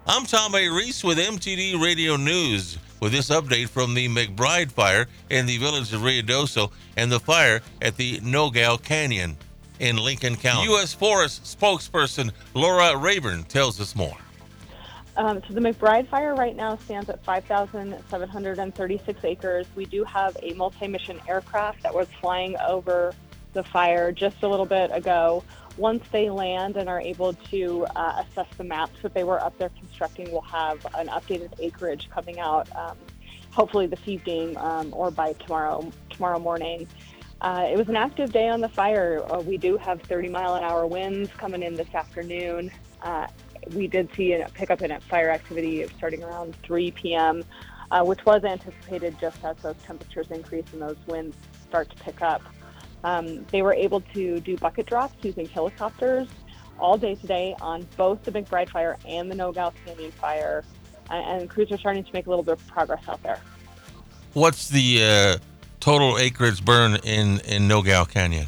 I'm Tom A. Reese with MTD Radio News with this update from the McBride fire in the village of Ruidoso and the fire at the Nogal Canyon in Lincoln County. U.S. Forest spokesperson Laura Rayburn tells us more. So the McBride fire right now stands at 5,736 acres. We do have a multi-mission aircraft that was flying over the fire just a little bit ago. Once they land and are able to assess the maps that they were up there constructing, we'll have an updated acreage coming out, hopefully this evening or by tomorrow morning. It was an active day on the fire. We do have 30-mile-an-hour winds coming in this afternoon. We did see a pickup in fire activity starting around 3 p.m., which was anticipated just as those temperatures increase and those winds start to pick up. They were able to do bucket drops using helicopters all day today on both the McBride fire and the Nogal Canyon fire, and crews are starting to make a little bit of progress out there. What's the total acreage burn in Nogal Canyon?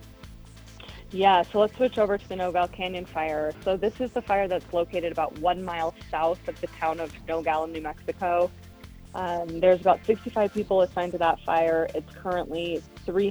Yeah, so let's switch over to the Nogal Canyon fire. So this is the fire that's located about 1 mile south of the town of Nogal, New Mexico. There's about 65 people assigned to that fire. It's currently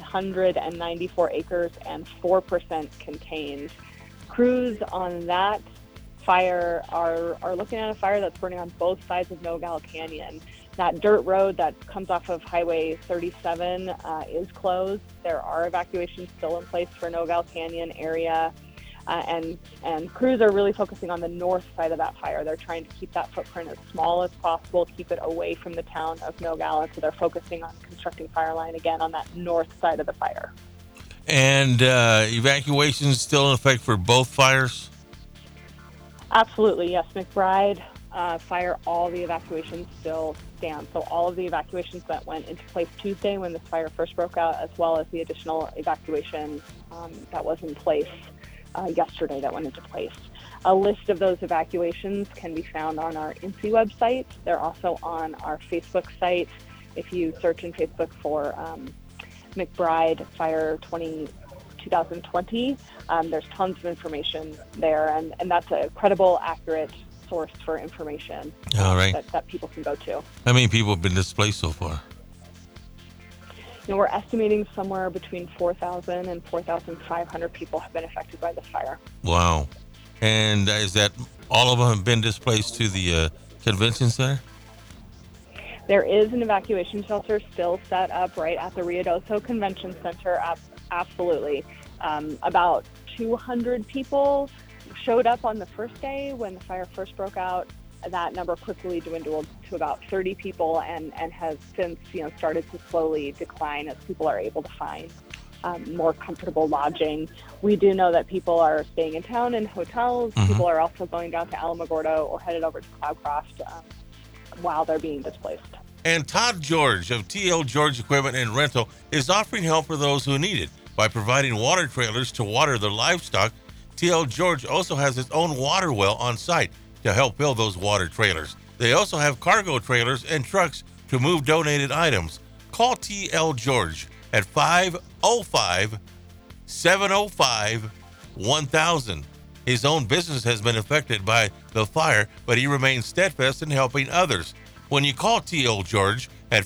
394 acres and 4% contained. Crews on that fire are looking at a fire that's burning on both sides of Nogal Canyon. That dirt road that comes off of Highway 37 is closed. There are evacuations still in place for Nogal Canyon area, and crews are really focusing on the north side of that fire. They're trying to keep that footprint as small as possible, keep it away from the town of Nogal, and so they're focusing on constructing fire line again on that north side of the fire. And evacuations still in effect for both fires? Absolutely, yes. McBride fire, all the evacuations still stand. So all of the evacuations that went into place Tuesday when this fire first broke out, as well as the additional evacuation that was in place yesterday that went into place. A list of those evacuations can be found on our INSEE website. They're also on our Facebook site. If you search in Facebook for McBride Fire 2020, there's tons of information there, and that's a credible, accurate source for information All right. that people can go to. How many people have been displaced so far? We're estimating somewhere between 4,000 and 4,500 people have been affected by the fire. Wow. And is that all of them have been displaced to the convention center? There is an evacuation shelter still set up right at the Ruidoso Convention Center. Absolutely. About 200 people showed up on the first day when the fire first broke out. That number quickly dwindled to about 30 people and has since started to slowly decline as people are able to find more comfortable lodging. We do know that people are staying in town in hotels. Mm-hmm. People are also going down to Alamogordo or headed over to Cloudcroft while they're being displaced. And Todd George of TL George Equipment and Rental is offering help for those who need it by providing water trailers to water their livestock. TL George also has its own water well on site to help fill those water trailers. They also have cargo trailers and trucks to move donated items. Call TL George at 505-705-1000. His own business has been affected by the fire, but he remains steadfast in helping others. When you call TL George at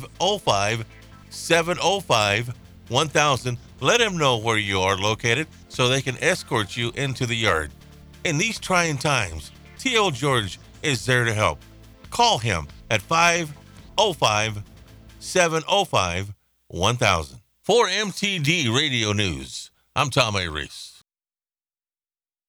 505-705-1000, let him know where you are located so they can escort you into the yard. In these trying times, TL George is there to help. Call him at 505-705-1000. For MTD Radio News, I'm Tom A. Reese.